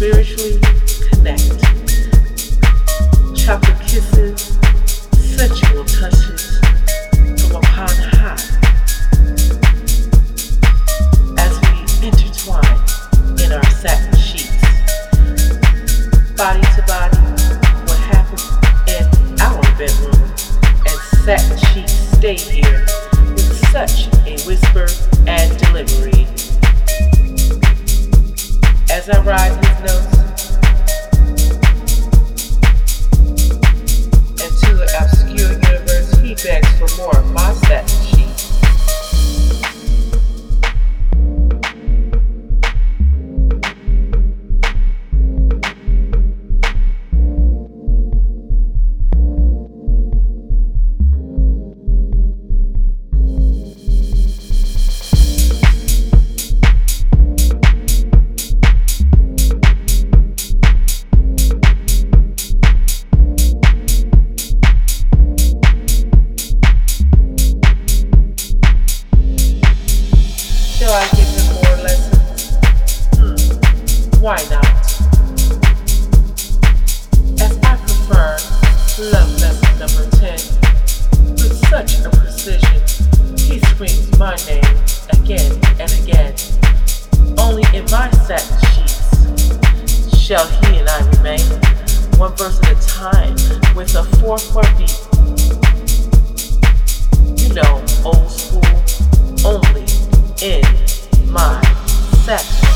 spiritually connect. Chocolate kisses, sensual touches from upon high. As we intertwine in our satin sheets, body to body, what happens in our bedroom, and satin sheets stay here with such a whisper and delivery. As I ride these notes into the obscure universe, he begs for more of my satin sheets. Shall I give him more lessons? Why not? As I prefer love lesson number 10, with such a precision, he screams my name again and again. Only in my satin sheets shall he and I remain, one verse at a time with a 4/4 beat. You know, old school, only in my satin.